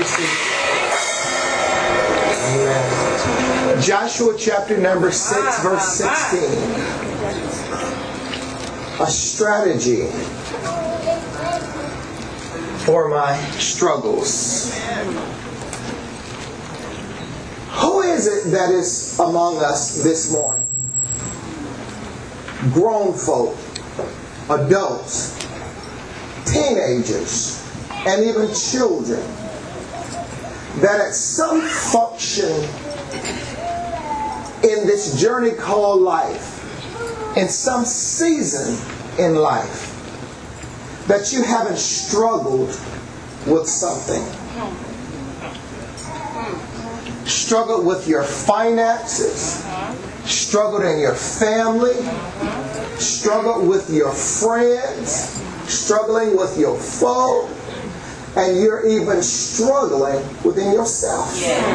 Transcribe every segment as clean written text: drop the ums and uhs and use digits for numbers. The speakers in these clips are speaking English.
seat. Amen. Joshua chapter number 6, verse 16. A strategy for my struggles. Who is it that is among us this morning? Grown folk, adults, teenagers, and even children that at some function in this journey called life, in some season in life, that you haven't struggled with something. Struggled with your finances, struggled in your family, struggled with your friends, struggling with your foe, and you're even struggling within yourself.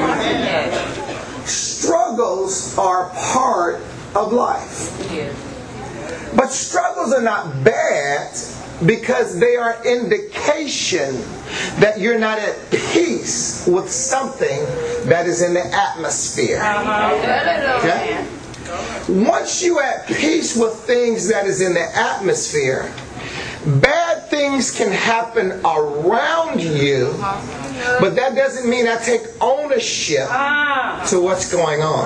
Struggles are part of life. But struggles are not bad because they are indication that you're not at peace with something that is in the atmosphere. Okay? Once you're at peace with things that is in the atmosphere, bad things can happen around you, but that doesn't mean I take ownership to what's going on.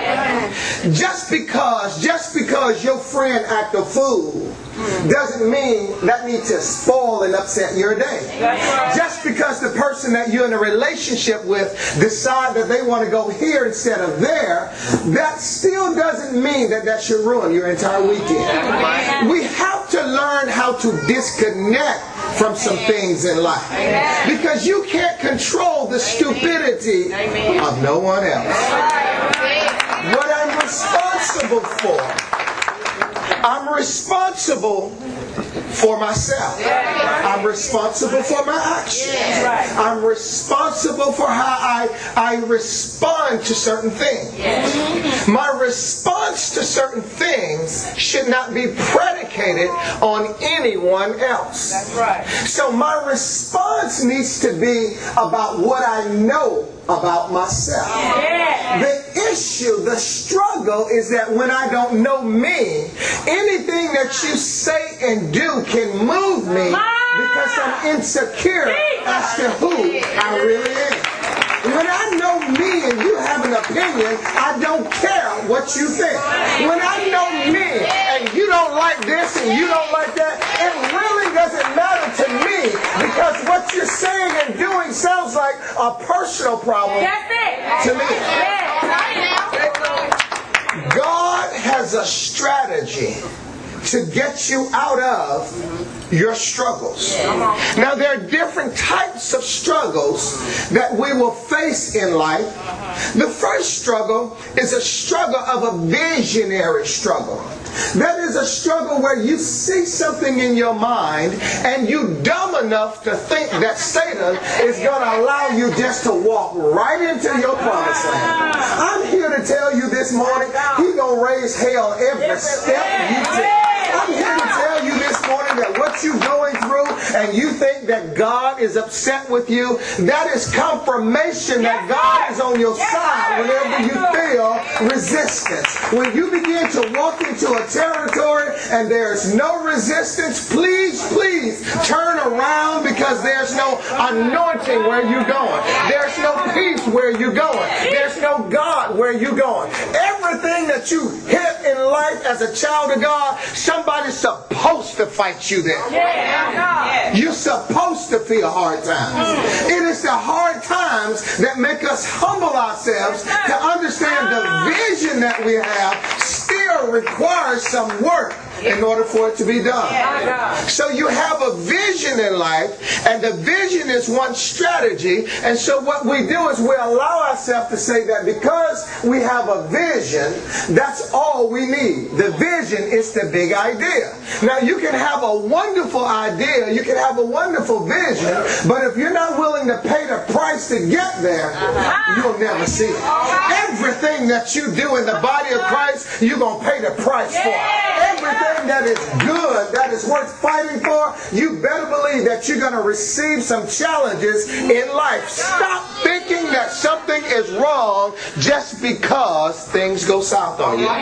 Just because your friend act a fool doesn't mean that needs to spoil and upset your day. Just because the person that you're in a relationship with decide that they want to go here instead of there, that still doesn't mean that that should ruin your entire weekend. We have to learn how to disconnect from some things in life, because you can't control the stupidity of no one else. What I'm responsible for, I'm responsible for myself. I'm responsible for my actions. I'm responsible for how I respond to certain things. My response to certain things should not be predicated on anyone else. So my response needs to be about what I know about myself. The issue, the struggle is that when I don't know me, anything that you say and do can move me because I'm insecure as to who I really am. When I know me and you have an opinion, I don't care what you think. When I know me and you don't like this and you don't like that, it really doesn't matter to me, because what you're saying and doing sounds like a personal problem to me. God has a strategy to get you out of your struggles. Now there are different types of struggles that we will face in life. The first struggle is a struggle of a visionary struggle. That is a struggle where you see something in your mind and you're dumb enough to think that Satan is going to allow you just to walk right into your promised land. I'm here to tell you this morning, he's going to raise hell every step you take. I'm here to tell you this morning that what you're going through and you think that God is upset with you, that is confirmation that God is on your side whenever you feel resistance. When you begin to walk into a territory and there's no resistance, please turn around, because there's no anointing where you're going. There's no peace where you're going. There's no God where you're going. Everything that you hit in life as a child of God, somebody's supposed to fight you there. You're supposed to feel hard times. It is the hard times that make us humble ourselves to understand the vision that we have still requires some work in order for it to be done. So you have a vision in life, and the vision is one strategy. And so what we do is we allow ourselves to say that because we have a vision, that's all we need. The vision is the big idea. Now you can have a wonderful idea, you can have a wonderful vision, but if you're not willing to pay the price price to get there, you'll never see it. Everything that you do in the body of Christ, you're going to pay the price for. Everything that is good, that is worth fighting for, you better believe that you're going to receive some challenges in life. Stop thinking that something is wrong just because things go south on you.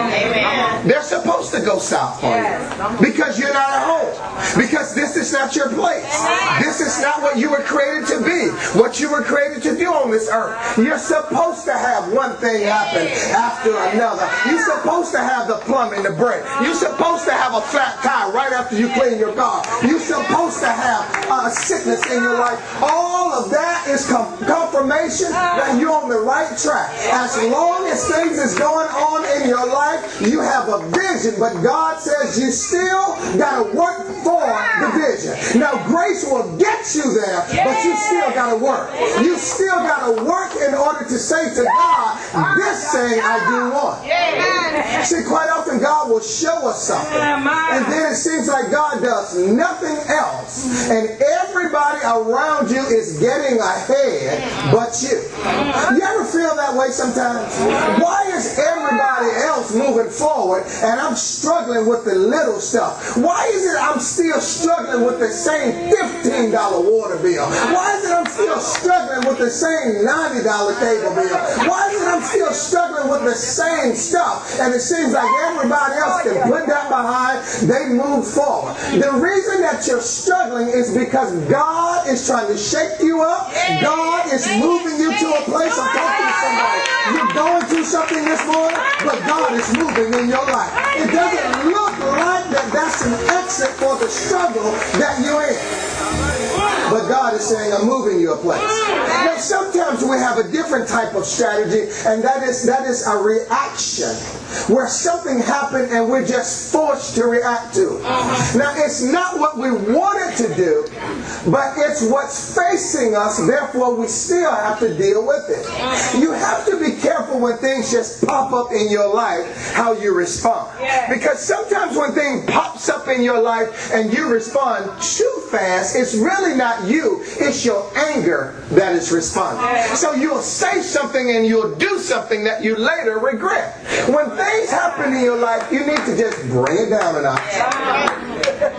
They're supposed to go south on you because you're not at home. Because this is not your place. This is not what you were created to be. What you were created to do on this earth. You're supposed to have one thing happen after another. You're supposed to have the plumbing to break. You're supposed to have a flat tire right after you clean your car. You're supposed to have sickness in your life. All of that is confirmation that you're on the right track. As long as things is going on in your life, you have a vision, but God says you still got to work for the vision. Now, grace will get you there, but you still got to work. You still got to work in order to say to God, this thing I do want. See, quite often God will show us something, and then it seems like God does nothing else, and everybody around you is getting ahead but you. You ever feel that way sometimes? Why is everybody else moving forward and I'm struggling with the little stuff? Why is it I'm still struggling with the same $15 water bill? Why is it I'm still struggling with the same $90 cable bill? Why is it I'm still struggling with the same stuff and it seems like everybody else can put that behind, they move forward? The reason that you're struggling is because God is trying to shake you up. God is moving you to a place. I'm talking to somebody. You're going through something this morning, but God is moving in your life. It doesn't look like that's an exit for the struggle that you're in. But God is saying, I'm moving you a place. Now, sometimes we have a different type of strategy, and that is a reaction, where something happened and we're just forced to react to it. Now, it's not what we wanted to do, but it's what's facing us, therefore we still have to deal with it. You have to be careful when things just pop up in your life, how you respond. Because sometimes when things pops up in your life and you respond too fast, it's really not you, it's your anger that is responding. So you'll say something and you'll do something that you later regret. When things happen in your life, you need to just bring it down a notch.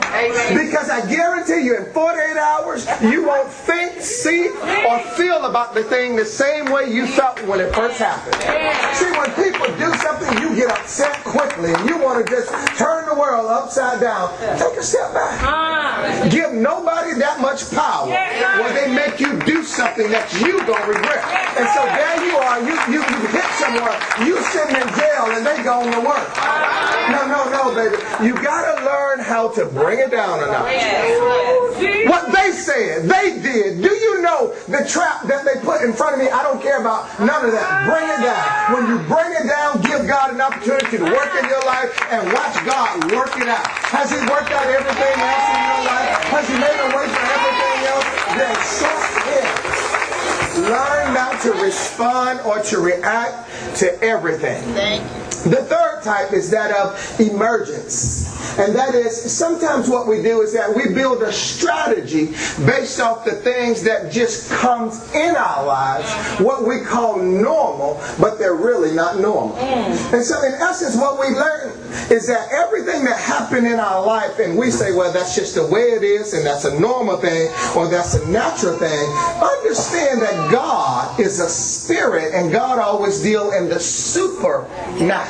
Because I guarantee you in 48 hours, you won't think, see, or feel about the thing the same way you felt when it first happened. See, when people do something, you get upset quickly and you want to just turn the world upside down. Take a step back. Give nobody that much power where they make you do something that you don't regret. And so there you are, you hit someone, you sitting in jail and they going to work. No, baby. You got to learn how to bring it down a notch. What they said, they did. Do you know the trap that they put in front of me? I don't care about none of that. Bring it down. When you bring it down, give God an opportunity to work in your life and watch God work it out. Has He worked out everything else in your life? Has He made a way for everything else? Then trust Him. Learn not to respond or to react to everything. Thank you. The third type is that of emergence. And that is, sometimes what we do is that we build a strategy based off the things that just comes in our lives, what we call normal, but they're really not normal. And so in essence, what we learn is that everything that happened in our life, and we say, well, that's just the way it is, and that's a normal thing, or that's a natural thing. Understand that God is a spirit, and God always deals in the supernatural.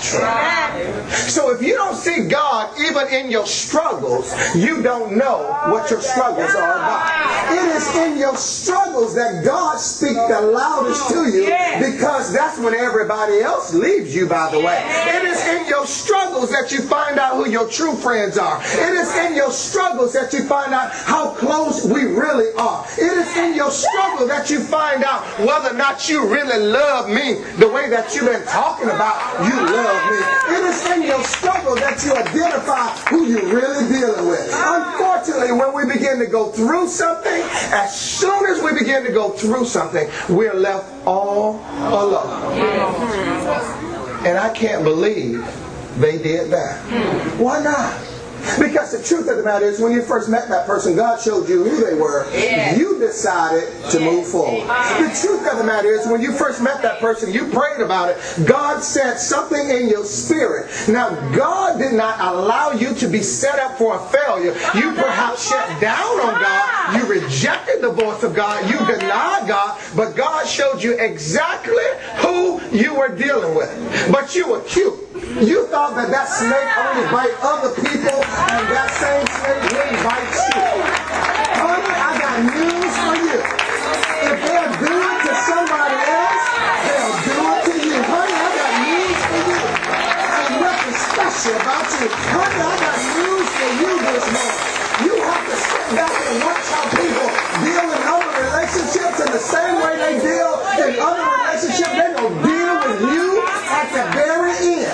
So if you don't see God even in your struggles, you don't know what your struggles are about. It is in your struggles that God speaks the loudest to you, because that's when everybody else leaves you, by the way. It is in your struggles that you find out who your true friends are. It is in your struggles that you find out how close we really are. It is in your struggle that you find out whether or not you really love me the way that you've been talking about you love me. It is in your struggle that you identify who you're really dealing with. Unfortunately, when we begin to go through something, as soon as we begin to go through something, we're left all alone. And I can't believe they did that. Why not? Because the truth of the matter is, when you first met that person, God showed you who they were. You decided to move forward. The truth of the matter is, when you first met that person, you prayed about it. God said something in your spirit. Now, God did not allow you to be set up for a failure. You perhaps shut down on God. You rejected the voice of God. You denied God. But God showed you exactly who you were dealing with. But you were cute. You thought that that snake only bite other people, and that same snake wouldn't bite you. Honey, I got news for you. If they'll do it to somebody else, they'll do it to you. Honey, I got news for you. Ain't nothing special about you. Honey, I got news for you this morning. You have to sit back and watch how people deal in other relationships in the same way they deal in other relationships. They're going to deal with you at the very end.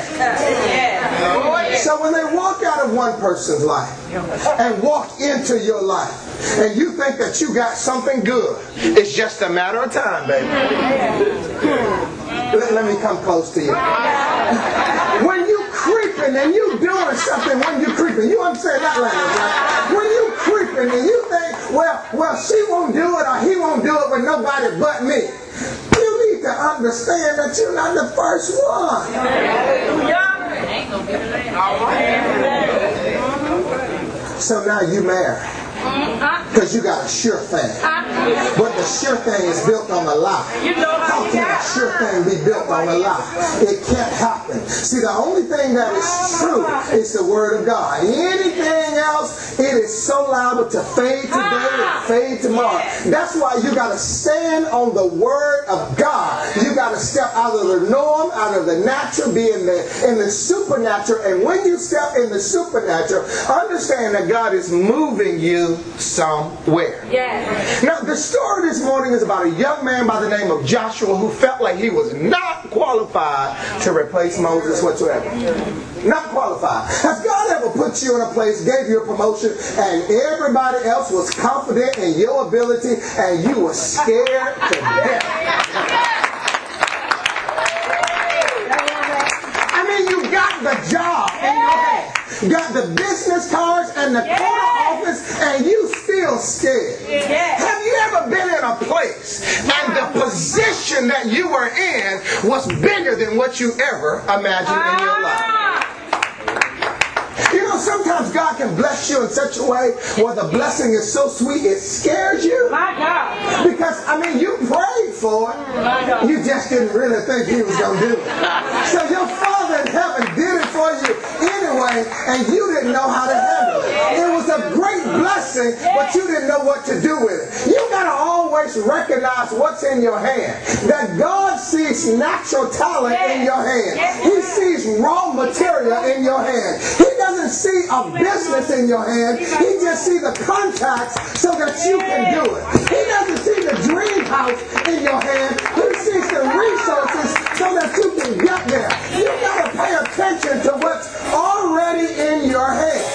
So when they walk out of one person's life and walk into your life, and you think that you got something good, it's just a matter of time, baby. Let me come close to you. When you creeping and you doing something, when you creeping, you understand that language, right? When you creeping and you think, well, she won't do it or he won't do it with nobody but me. You need to understand that you're not the first one. So now you married. Because you got a sure thing. But the sure thing is built on a lie. How can a sure thing be built on a lie? It can't happen. See, the only thing that is true is the Word of God. Anything else, it is so liable to fade today and fade tomorrow. That's why you got to stand on the Word of God. You got to step out of the norm, out of the natural, be in the supernatural. And when you step in the supernatural, understand that God is moving you somewhere. Now, the story this morning is about a young man by the name of Joshua who felt like he was not qualified to replace Moses whatsoever. Not qualified. Has God ever put you in a place, gave you a promotion, and everybody else was confident in your ability and you were scared to death? I mean, you got the job in your hand. Got the business cards and the corner office, and you still scared. Have you ever been in a place and the position that you were in was bigger than what you ever imagined in your life? You know, sometimes God can bless you in such a way where the blessing is so sweet it scares you. My God. Because, I mean, you prayed for it. You just didn't really think He was going to do it. So your Father in heaven did it for you anyway, and you didn't know how to handle it. It was a great blessing, but you didn't know what to do with it. You got to always recognize what's in your hand. That God sees natural talent in your hand. He sees raw material in your hand. He doesn't see a business in your hand. He just sees the contacts so that you can do it. He doesn't see the dream house in your hand. He sees the resources so that you can get there. You got to pay attention to what's already in your hand.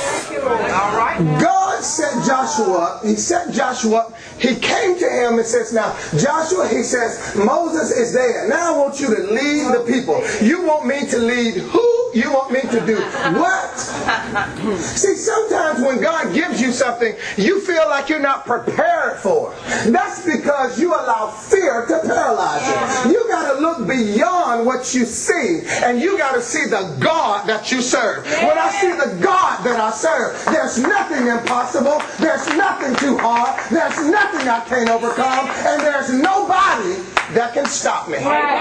God set Joshua up. He set Joshua up. He came to him and says, now, Joshua, he says, Moses is there. Now I want you to lead the people. You want me to lead who? You want me to do what? See, sometimes when God gives you something, you feel like you're not prepared for it. That's because you allow fear to paralyze you. You got to look beyond what you see, and you got to see the God that you serve. When I see the God that I serve, there's nothing impossible. There's nothing too hard. There's nothing I can't overcome, and there's nobody that can stop me.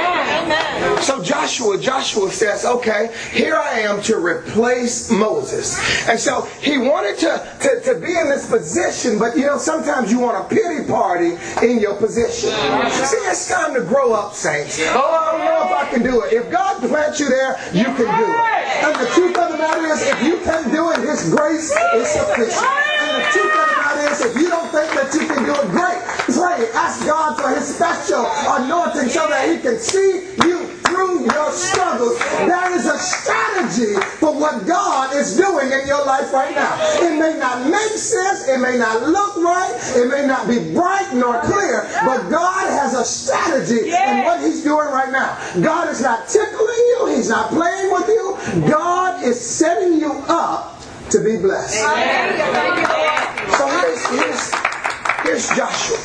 So Joshua says, okay, here I am to replace Moses. And so he wanted to be in this position, but you know, sometimes you want a pity party in your position. See, it's time to grow up, saints. Oh, I don't know if I can do it. If God plants you there, you can do it. And the truth of the matter is, if you can't do it, His grace is sufficient. And the truth of the matter is, if you don't think that you can do it, great. Pray. Ask God for His special anointing so that He can see you through your struggles. There is a strategy for what God is doing in your life right now. It may not make sense. It may not look right. It may not be bright nor clear. But God has a strategy in what He's doing right now. God is not tickling you. He's not playing with you. God is setting you up to be blessed. So here's Joshua.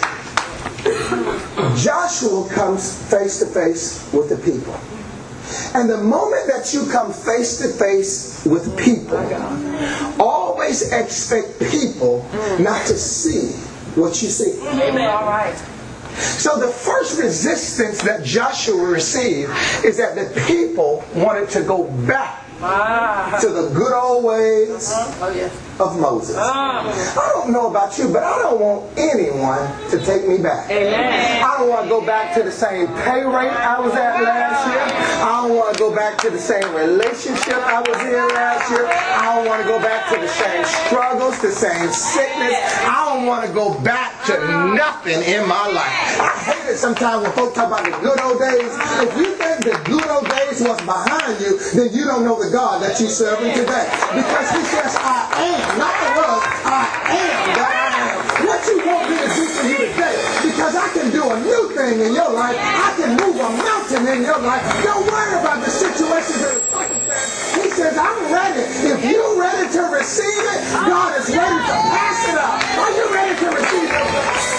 Joshua comes face to face with the people. And the moment that you come face to face with people, always expect people not to see what you see. Amen. All right. So the first resistance that Joshua received is that the people wanted to go back to the good old ways of Moses. I don't know about you, but I don't want anyone to take me back. Amen. I don't want to go back to the same pay rate I was at last year. I don't want to go back to the same relationship I was in last year. I don't want to go back to the same struggles, the same sickness. I don't want to go back to nothing in my life. I hate it sometimes when folks talk about the good old days. If you think the good old days was behind you, then you don't know the God that you're serving today. Because He says, I am, not the was, I am that I am. What you want me to do for you today? Because I can do a new thing in your life. I can move a mountain in your life. Don't worry about the situations and the circumstances. He says, I'm ready. If you're ready to receive it, God is ready to pass it up. Are you ready to receive it?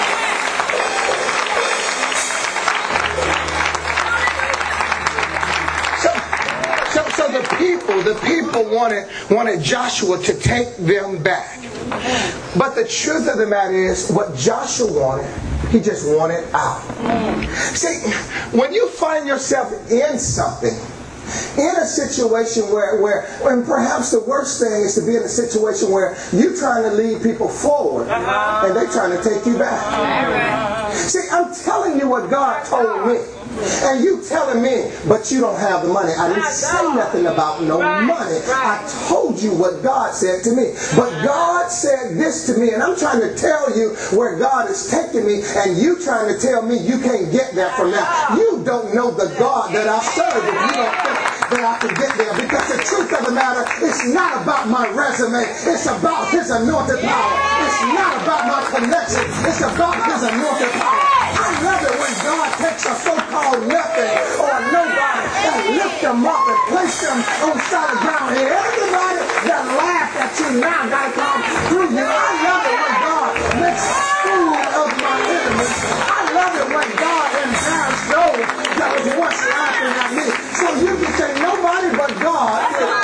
So the people wanted Joshua to take them back. But the truth of the matter is, what Joshua wanted, he just wanted out. See, when you find yourself in something, in a situation where and perhaps the worst thing is to be in a situation where you're trying to lead people forward and they're trying to take you back. See, I'm telling you what God told me. And you telling me, but you don't have the money. I didn't say nothing about no money. I told you what God said to me. But God said this to me, and I'm trying to tell you where God is taking me, and you trying to tell me you can't get there from now. You don't know the God that I serve if you don't think that I can get there. Because the truth of the matter, it's not about my resume. It's about His anointed power. It's not about my connection. It's about His anointed power. I love it when God takes a so-called nothing or a nobody and lift them up and place them on solid ground. And everybody that laughed at you now got to come through you. I love it when God makes fool of my enemies. I love it when God embarrassed those that was once laughing at me. So you can say nobody but God.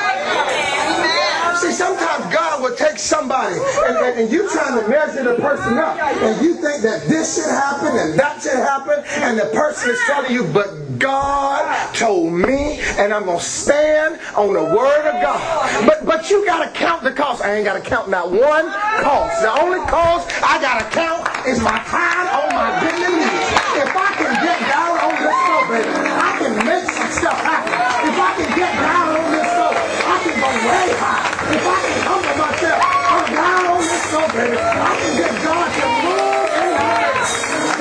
See, sometimes God will take somebody and you trying to measure the person up, and you think that this should happen and that should happen, and the person is telling you, but God told me, and I'm going to stand on the word of God. But you got to count the cost. I ain't got to count not one cost. The only cost I got to count is my time on my bending knees. If I can get down on this floor, baby, I can make some stuff happen. If I can get down on this floor, I can go way high. If I can humble myself, I'm down on this floor, baby. I can get God to move in ways.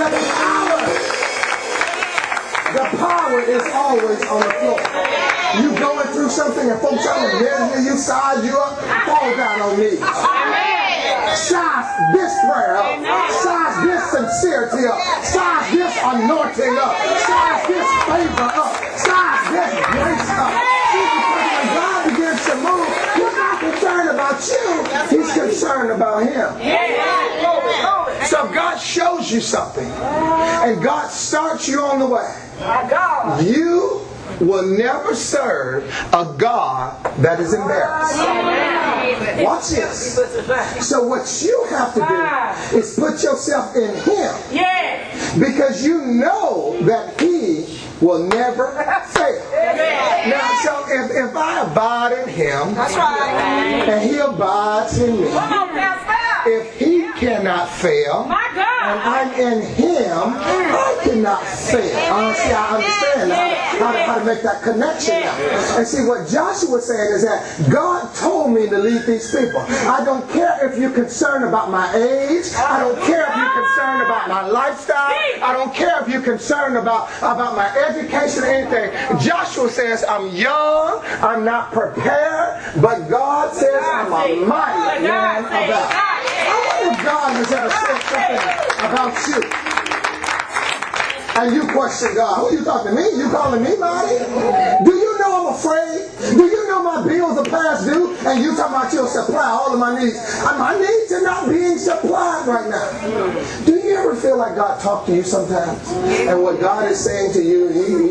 The power is always on the floor. You going through something and folks trying to measure you, size you up, fall down on knees. Size this prayer up. Size this sincerity up. Size this anointing up. Size this favor up. Size this grace up. When God begins to move, He's not concerned about you. He's concerned about Him. So God shows you something, and God starts you on the way. You will never serve a God that is embarrassed. Watch this. So what you have to do is put yourself in Him, because you know that He will never fail. Now, so if I abide in Him, and He abides in me, if He cannot fail, and I'm in Him, I cannot fail. See, I understand how to make that connection now. And see, what Joshua said is that God told me to lead these people. I don't care if you're concerned about my age. I don't care if you're concerned about my lifestyle. I don't care if you're concerned about my education or anything. Joshua says, I'm young, I'm not prepared, but God says I'm a mighty man of valor. I wonder if God has ever said something about you. And you question God. Who are you talking to me? You calling me mighty? Do you know I'm afraid? Do you know my bills are past due? And you talking about you'll supply all of my needs. My needs are not being supplied right now. Do you ever feel like God talked to you sometimes? And what God is saying to you,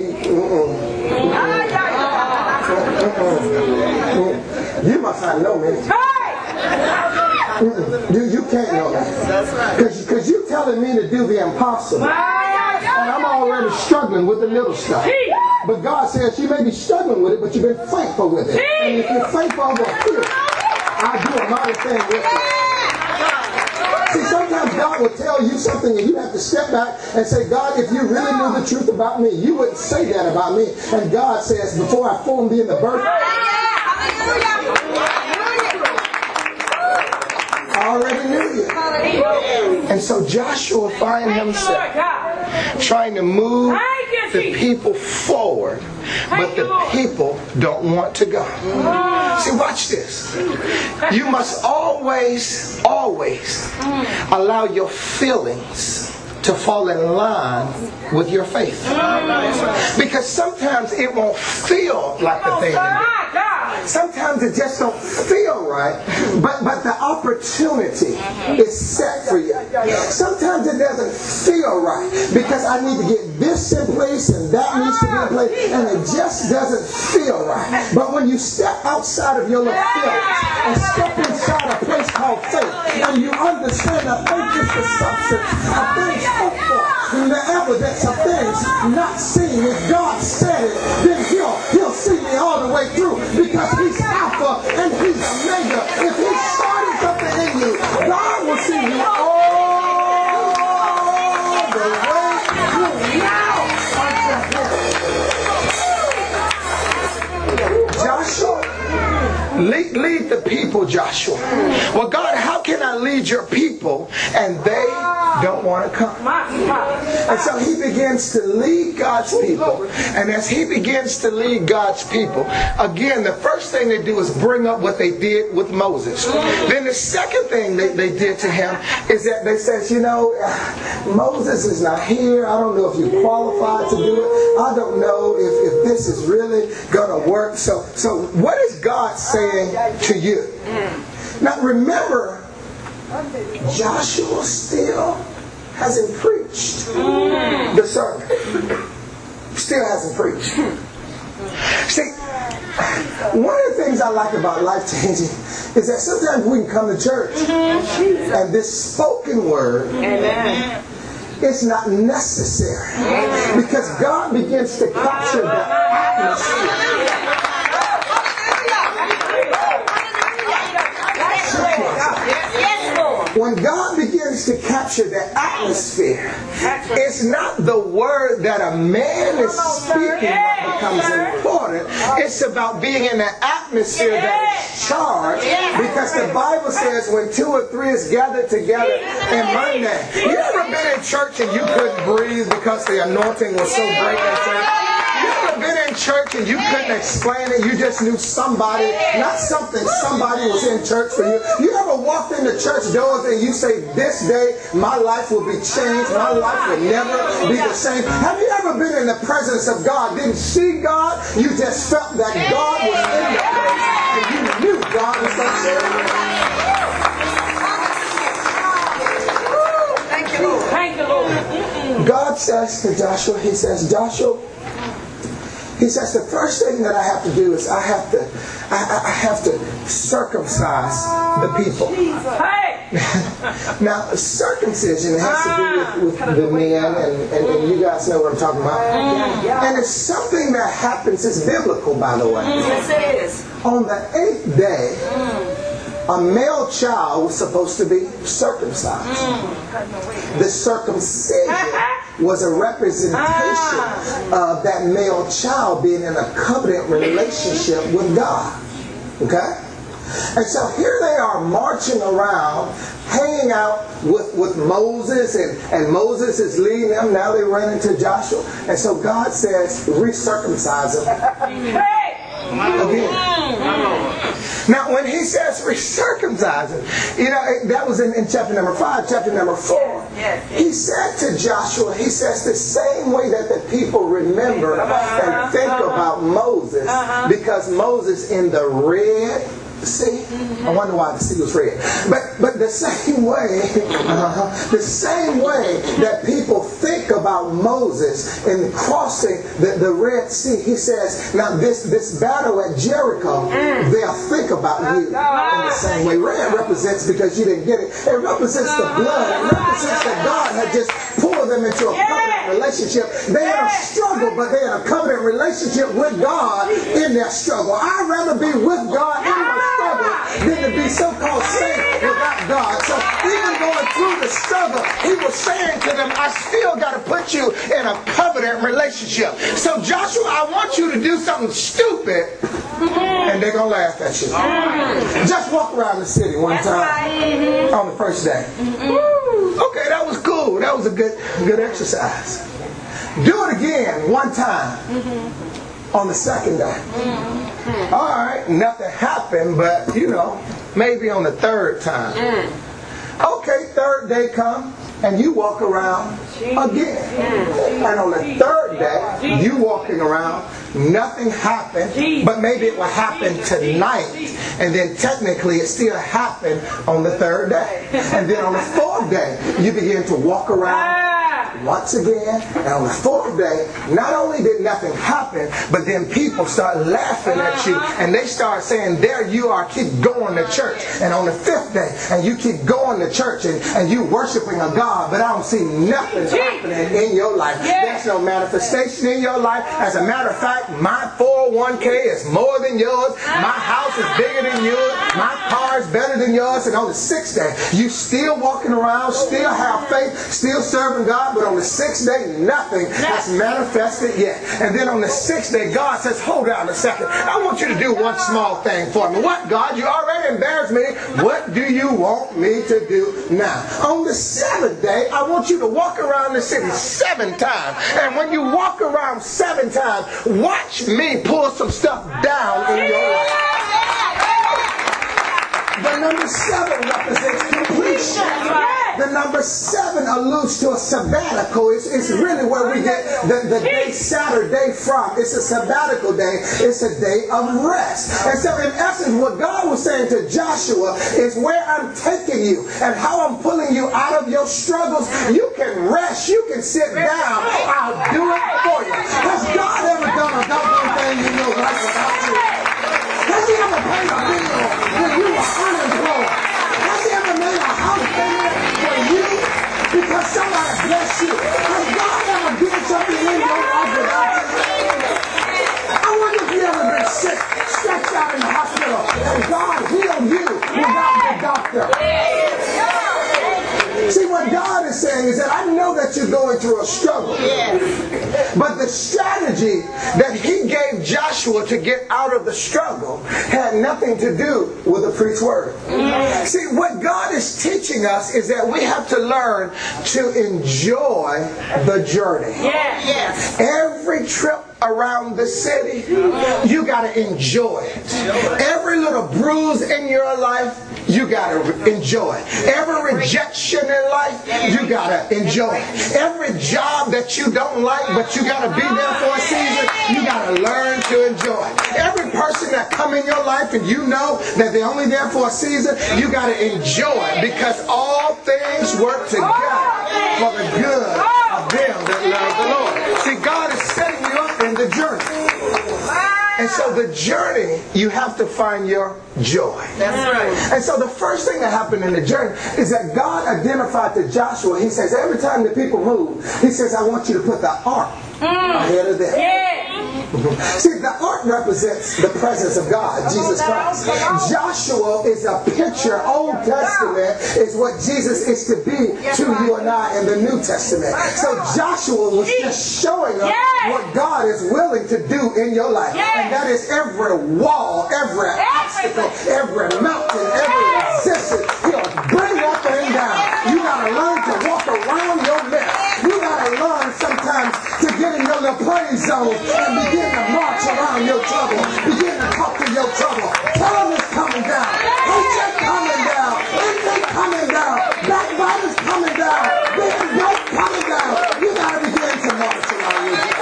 you must not know me. You can't know that. Because you're telling me to do the impossible. And I'm already struggling with the little stuff. But God says you may be struggling with it, but you've been faithful with it. And if you're faithful over here, I'll do a mighty thing with it. See, sometimes God will tell you something and you have to step back and say, God, if you really knew the truth about me, you wouldn't say that about me. And God says, before I formed thee in the birth, I already knew you. And so Joshua finds himself trying to move the people forward, but the people don't want to go. See, watch this. You must always allow your feelings to fall in line with your faith. Because sometimes it won't feel like the thing to do. Sometimes it just don't feel right, but the opportunity is set for you. Sometimes it doesn't feel right because I need to get this in place and that needs to be in place, and it just doesn't feel right. But when you step outside of your little feelings and step inside a place called faith, and you understand that faith is the substance of things hoped for, and the evidence of things not seen. If God said it, then He'll see me all the way through, because He's Alpha and He's Omega. If He started something in you, God will see you all the way through. Now unto Him. Joshua, lead the people, Joshua. Well, God, how can I lead your people and they don't want to come? And so he begins to lead God's people. And as he begins to lead God's people, again, the first thing they do is bring up what they did with Moses. Then the second thing they did to him is that they said, you know, Moses is not here. I don't know if you're qualified to do it. I don't know if this is really going to work. So what is God saying to you? Now remember, Joshua still hasn't preached the sermon. Still hasn't preached. See, one of the things I like about Life Changing is that sometimes we can come to church and this spoken word is not necessary, because God begins to capture the atmosphere. When God begins to capture the atmosphere, it's not the word that a man is speaking that becomes important. It's about being in the atmosphere that is charged. Because the Bible says when 2 or 3 is gathered together in my name. You ever been in church and you couldn't breathe because the anointing was so great in church? You ever been in church and you couldn't explain it? You just knew somebody, not something, somebody was in church for you. You ever walked into church doors and you say, this day my life will be changed, my life will never be the same? Have you ever been in the presence of God, didn't see God, you just felt that God was in the place and you knew God was upstairs? Thank you, Lord. Thank you, Lord. God says to Joshua, he says, Joshua, he says, the first thing that I have to do is I have to circumcise the people. Now, circumcision has to do with the men, and you guys know what I'm talking about. And it's something that happens, it's biblical, by the way. Yes, it is. On the 8th day, a male child was supposed to be circumcised. The circumcision was a representation of that male child being in a covenant relationship with God. Okay? And so here they are marching around, hanging out with Moses, and Moses is leading them. Now they run into Joshua. And so God says, recircumcise them again. Now, when he says recircumcising, that was in chapter number 5, chapter number 4. He said to Joshua, he says the same way that the people remember and think about Moses, because Moses in the Red Sea. I wonder why the sea was red. But the same way, that people think about Moses in crossing the Red Sea, he says, now this battle at Jericho, they'll think about you in the same way. Red represents, because you didn't get it, it represents the blood. It represents that God had just pulled them into a covenant relationship. They had a struggle, but they had a covenant relationship with God in their struggle. I'd rather be with God in my struggle than to be so-called safe without God. So even going through the struggle, he was saying to them, I still got to put you in a covenant relationship. So Joshua, I want you to do something stupid, and they're going to laugh at you. Just walk around the city one time on the first day. Okay, that was cool. That was a good exercise. Do it again one time on the second day. Alright, nothing happened, but maybe on the third time. Okay, third day come, and you walk around again. And on the third day, you walking around, nothing happened, but maybe it will happen tonight. And then technically it still happened on the third day. And then on the fourth day, you begin to walk around once again. And on the fourth day, not only did nothing happen, but then people start laughing at you, and they start saying, there you are, keep going to church. And on the fifth day, and you keep going to church, and you worshiping a God, but I don't see nothing happening in your life. There's no manifestation in your life. As a matter of fact, my 401k is more than yours. My house is bigger than yours. My car is better than yours. And on the sixth day, you still walking around, still have faith, still serving God, but on the sixth day, nothing has manifested yet. And then on the sixth day, God says, hold on a second. I want you to do one small thing for me. What, God? You already embarrassed me. What do you want me to do now? On the seventh day, I want you to walk around the city 7 times. And when you walk around 7 times, watch me pull some stuff down in your life. The number 7 represents completion. The number 7 alludes to a sabbatical. It's really where we get the day Saturday from. It's a sabbatical day. It's a day of rest. And so in essence, what God was saying to Joshua is, where I'm taking you and how I'm pulling you out of your struggles, you can rest. You can sit down. I'll do it for you. Has God ever done a doggone thing in your life without you? Has he ever paid a bill when you were unemployed? Has he ever made a house payment for you because somebody blessed you? Has God ever did something in your life without you? I wonder if you ever been sick, stretched out in the hospital, and God healed you without the doctor. See, what God is saying is that I know that you're going through a struggle. But the strategy that he gave Joshua to get out of the struggle had nothing to do with the preached word. See, what God is teaching us is that we have to learn to enjoy the journey. Every trip around the city, you got to enjoy it. Every little bruise in your life, you got to enjoy. Every rejection in life, you got to enjoy. Every job that you don't like, but you got to be there for a season, you got to learn to enjoy. Every person that come in your life and you know that they're only there for a season, you got to enjoy, because all things work together for the good of them that love the Lord. See, God is setting you up in the journey. And so the journey, you have to find your joy. That's right. And so the first thing that happened in the journey is that God identified to Joshua, he says, every time the people move, he says, I want you to put the ark ahead of them. See, the ark represents the presence of God, Jesus Christ. Joshua is a picture. Old Testament is what Jesus is to be to you and I in the New Testament. So Joshua was just showing us what God is willing to do in your life. And that is every wall, every obstacle, every mountain, every resistance. He'll bring that thing down. You got to learn to walk around your mess. You got to learn sometimes to get in your little praise zone and begin to march around your trouble. Begin to talk to your trouble. Tell them it's coming. coming down. Hatred coming down. Envy coming down. Backbiters coming down. Being broke coming down. You got to begin to march around with you.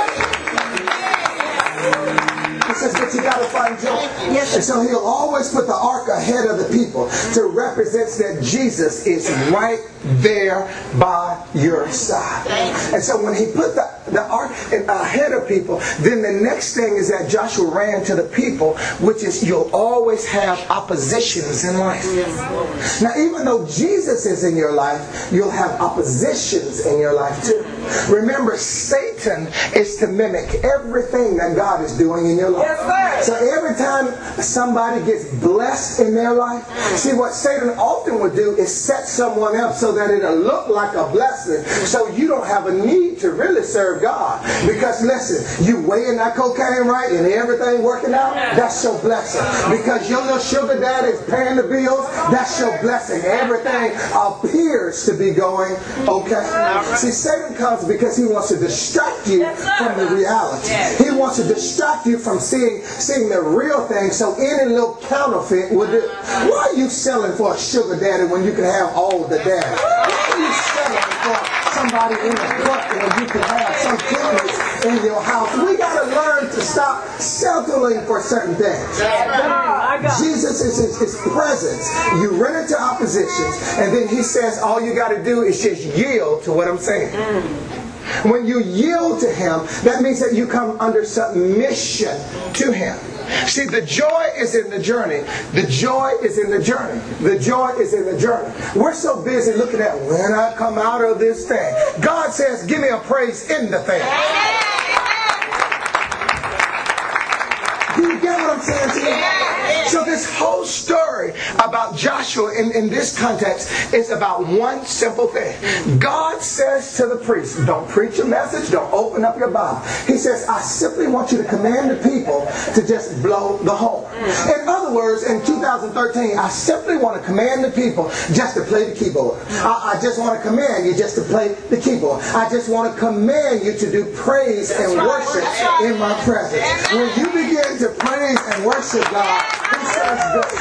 He says, but you got to find joy. Yes. And so he'll always put the ark ahead of the people to represent that Jesus is right there by your side. And so when he put the ark ahead of people, then the next thing is that Joshua ran to the people, which is you'll always have oppositions in life. Now, even though Jesus is in your life, you'll have oppositions in your life too. Remember, Satan is to mimic everything that God is doing in your life. So every time somebody gets blessed in their life, see what Satan often would do is set someone up so that it'll look like a blessing, so you don't have a need to really serve God. Because listen, you weighing that cocaine right and everything working out, that's your blessing. Because your little sugar daddy is paying the bills, that's your blessing. Everything appears to be going okay. See, Satan comes because he wants to distract you from the reality. He wants to distract you from seeing the real thing, so any little counterfeit will do. Why are you selling for a sugar daddy when you can have all the daddy? Why are you selling for somebody in the book when you can have some goodness in your house? We got to learn to stop settling for certain things. Jesus is his presence. You run into oppositions, and then he says all you got to do is just yield to what I'm saying. When you yield to him, that means that you come under submission to him. See, the joy is in the journey. The joy is in the journey. The joy is in the journey. We're so busy looking at when I come out of this thing. God says, give me a praise in the thing. Do you get what I'm saying to you? So this whole story about Joshua in this context is about one simple thing. God says to the priest, don't preach a message, don't open up your Bible. He says, I simply want you to command the people to just blow the horn. In other words, in 2013, I simply want to command the people just to play the keyboard. I just want to command you just to play the keyboard. I just want to command you to do praise and worship in my presence. When you begin to praise and worship God, he says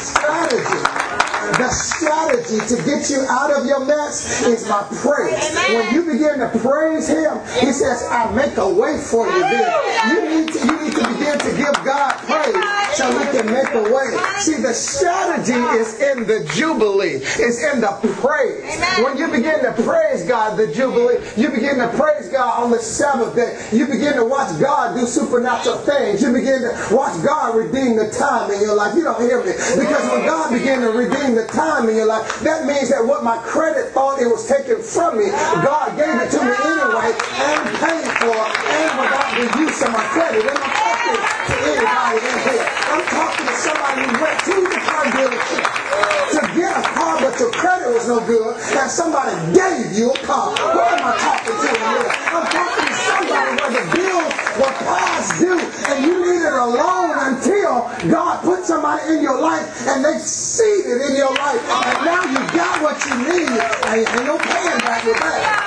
the strategy to get you out of your mess is my praise. When you begin to praise him, he says, I make a way for you then. You need to begin to give God praise so he can make a way. See, the strategy is in the jubilee. It's in the praise. When you begin to praise God, the jubilee, you begin to praise God on the Sabbath day. You begin to watch God do supernatural things. You begin to watch God redeem the time in your life. You don't hear me. Because when God began to redeem the time in your life, that means that what my credit thought it was taken from me, God gave it to me anyway and paid for and without the use of my credit. And I'm talking to anybody in here. I'm talking to somebody who went to the car dealership to get a car, but your credit was no good, and somebody gave you a car. Who am I talking to in here? I'm talking to somebody where the bills were past due, and you needed a loan until God put somebody in your life, and they seeded in your life, and now you got what you need, and ain't no paying back with that.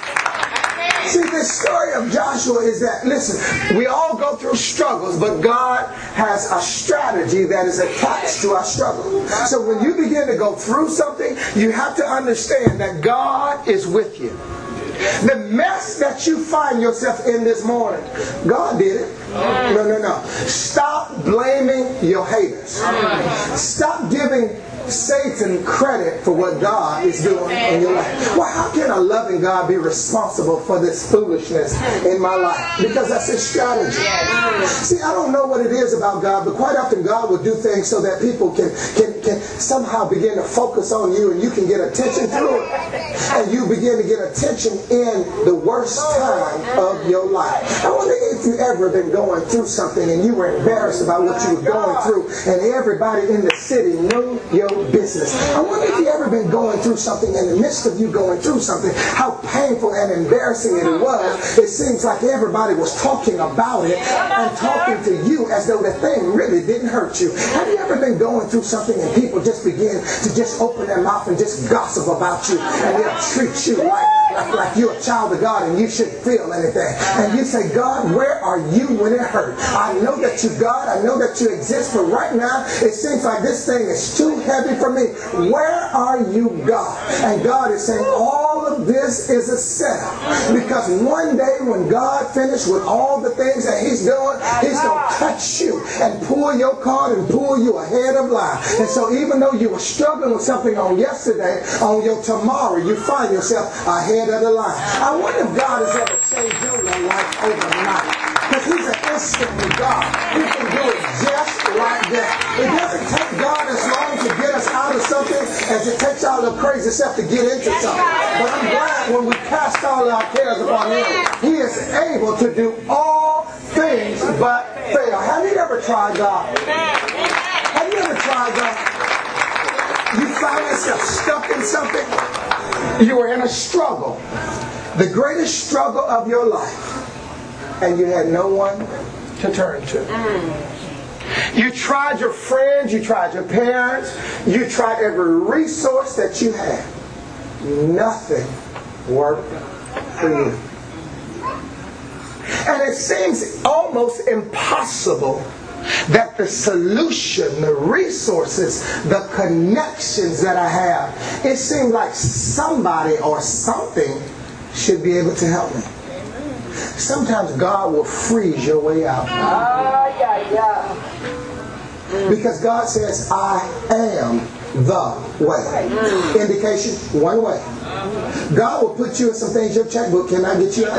See, the story of Joshua is that, listen, we all go through struggles, but God has a strategy that is attached to our struggle. So when you begin to go through something, you have to understand that God is with you. The mess that you find yourself in this morning, God did it. No. Stop blaming your haters. Stop giving Satan credit for what God is doing in your life. Well, how can a loving God be responsible for this foolishness in my life? Because that's his strategy. See, I don't know what it is about God, but quite often God will do things so that people can somehow begin to focus on you, and you can get attention through it. And you begin to get attention in the worst time of your life. I wonder if you ever been going through something and you were embarrassed about what you were going through, and everybody in the city knew your business. I wonder if you ever been going through something, in the midst of you going through something, something, how painful and embarrassing it was, it seems like everybody was talking about it and talking to you as though the thing really didn't hurt you. Have you ever been going through something and people just begin to just open their mouth and just gossip about you, and they'll treat you like you're a child of God and you shouldn't feel anything? And you say, God, where are you when it hurts? I know that you God, I know that you exist, but right now it seems like this thing is too heavy for me. Where are you, God? And God is saying all of this is a setup, because one day when God finishes with all the things that He's doing, He's going to touch you and pull your card and pull you ahead of line. And so even though you were struggling with something on yesterday, on your tomorrow, you find yourself ahead of the line. I wonder if God has ever changed your life overnight. Because He's an instant God. He can do it just like that. It doesn't take God as long to get us out of something as it takes all the crazy stuff to get into something. But I'm glad when we cast all our cares upon Him, He is able to do all things but fail. Have you ever tried God? Have you ever tried God? You find yourself stuck in something. You were in a struggle. The greatest struggle of your life. And you had no one to turn to. You tried your friends, you tried your parents, you tried every resource that you had. Nothing worked for you. And it seems almost impossible that the solution, the resources, the connections that I have, it seems like somebody or something should be able to help me. Sometimes God will freeze your way out. Because God says, I am the way. Indication, one way. God will put you in some things your checkbook cannot get you out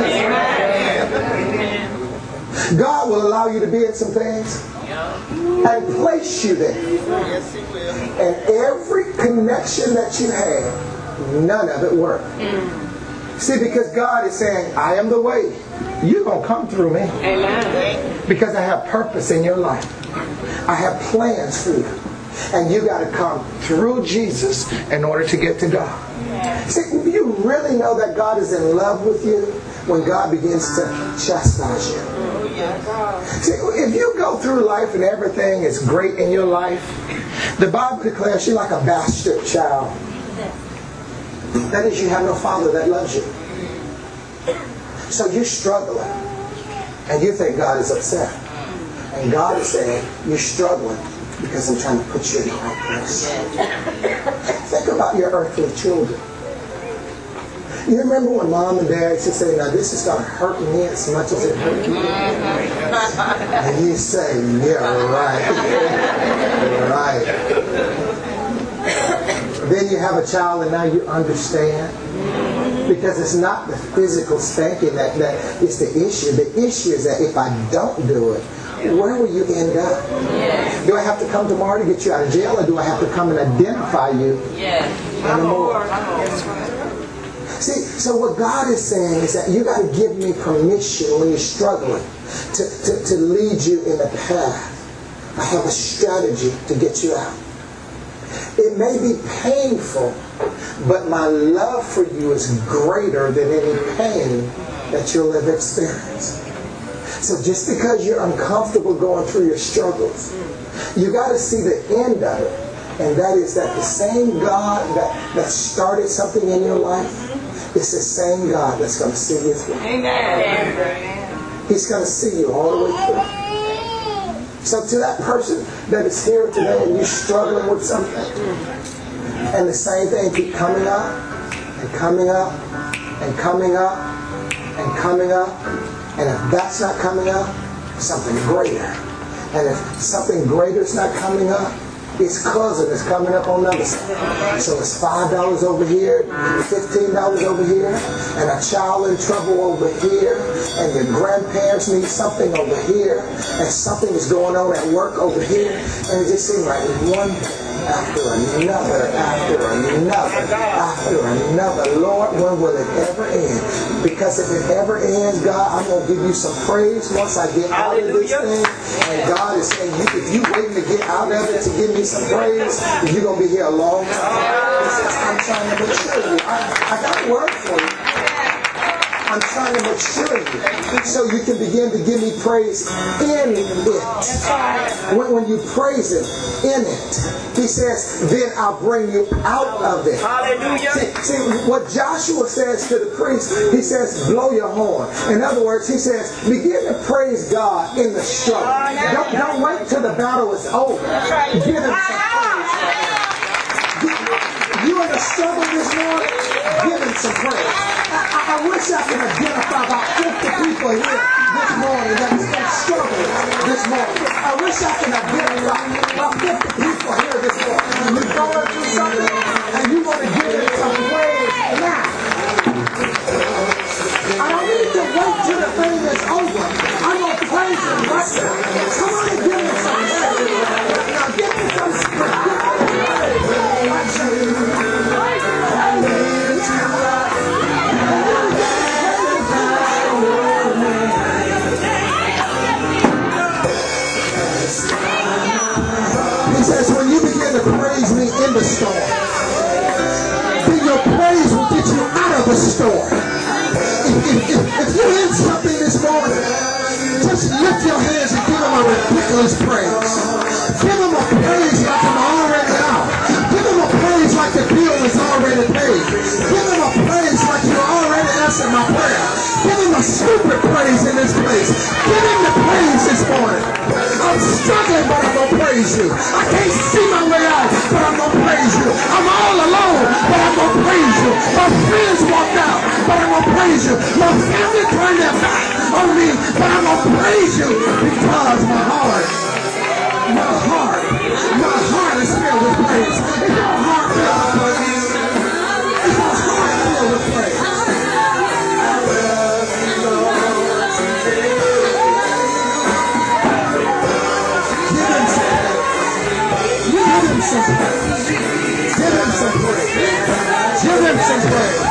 of. God will allow you to be in some things and place you there. And every connection that you have, none of it worked. See, because God is saying, I am the way. You're going to come through me. Amen. Because I have purpose in your life. I have plans for you. And you got to come through Jesus in order to get to God. See, you really know that God is in love with you when God begins to chastise you. See, if you go through life and everything is great in your life, the Bible declares you're like a bastard child. That is, you have no father that loves you. So you're struggling. And you think God is upset. And God is saying, you're struggling because I'm trying to put you in the right place. Think about your earthly children. You remember when Mom and Dad used to say, now this is going to hurt me as much as it hurt you? And you say, yeah, right. Then you have a child and now you understand. Because it's not the physical spanking that is the issue. The issue is that if I don't do it, where will you end up? Yes. Do I have to come tomorrow to get you out of jail, or do I have to come and identify you in the morgue? See, so what God is saying is that you got to give me permission when you're struggling to lead you in the path. I have a strategy to get you out. It may be painful, but my love for you is greater than any pain that you'll ever experience. So just because you're uncomfortable going through your struggles, you got to see the end of it. And that is that the same God that started something in your life is the same God that's going to see you through. Amen. He's going to see you all the way through. So to that person that is here today and you're struggling with something, and the same thing keep coming up and coming up and coming up and coming up, and if that's not coming up, something greater. And if something greater is not coming up, its cousin is coming up on the other side. So it's $5 over here, $15 over here, and a child in trouble over here, and your grandparents need something over here, and something is going on at work over here, and it just seems like one after another, after another, after another. Lord, when will it ever end? Because if it ever ends, God, I'm going to give you some praise once I get out of this thing. And God is saying, if you waiting to get out of it to give me some praise, you're going to be here a long time. I'm trying to mature you. I got a word for you. I'm trying to mature you so you can begin to give me praise in it. When you praise Him in it, He says, then I'll bring you out of it. Hallelujah. See, what Joshua says to the priest, he says, blow your horn. In other words, he says, begin to praise God in the struggle. Don't wait till the battle is over. Give Him some praise. You in the struggle this morning, give Him some praise. I wish I could identify about 50 people here this morning that is in struggle this morning. I wish I could identify about 50 people here this morning. You're going through something and you want to give Him some praise now. I don't need to wait till the thing is over. I'm going to praise Him right now. Come on and give Him some praise. Now give me some praise. He says, when you begin to praise me in the storm, then your praise will get you out of the storm. If you're in something this morning, just lift your hands and give Him a ridiculous praise. Give Him a praise like I'm already out. Give Him a praise like the bill is already paid. Give Him a praise like you already answered my prayer. Give Him a stupid praise in this place. Give Him the praise this morning. I'm struggling, but I'm going to praise you. I can't see my way out, but I'm going to praise you. I'm all alone, but I'm going to praise you. My friends walked out, but I'm going to praise you. My family turned their back on me, but I'm going to praise you because my heart is filled with praise. Is your heart filled with praise? Is your heart filled with praise? Give Him some praise. Give Him some praise. Give Him some praise.